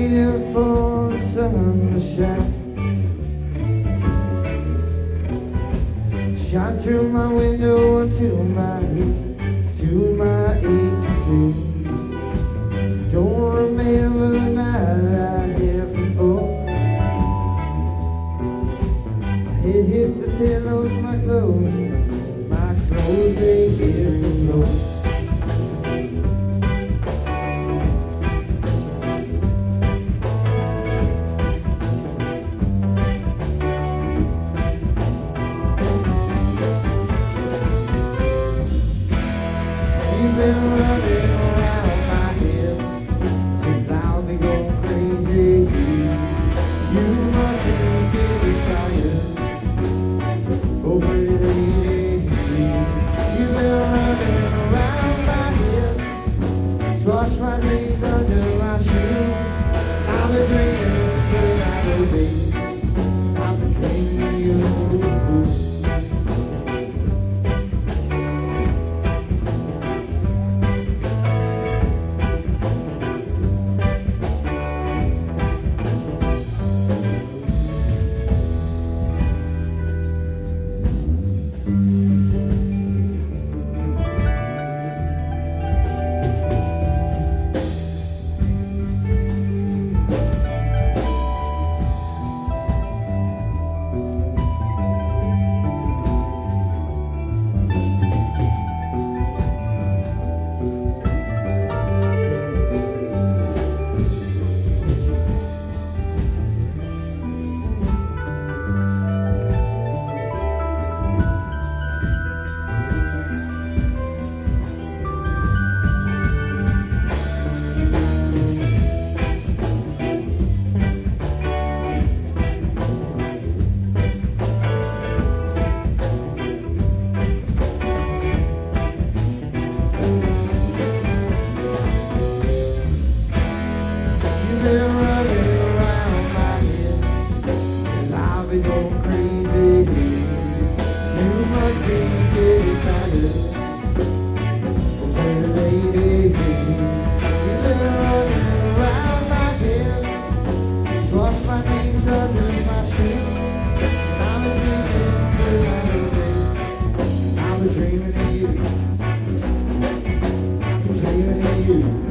waiting for the sun to shine. Shine through my window until my aching. Don't remember the night I had before. My head hit the pillows, my clothes they hit the floor. You've been running around my head till I'll be going crazy. You must be getting tired, oh pretty lady. You've been running around my head, squash my dreams under my shoe. I've been dreaming tonight, oh baby, I've been dreaming of you. Been running around my head and I'll be going crazy. You must be getting tired, oh pretty lady. You've been running around my head, swash my dreams under my shoe. I've been dreaming tonight, oh baby, I've been dreaming of you, dreaming of you.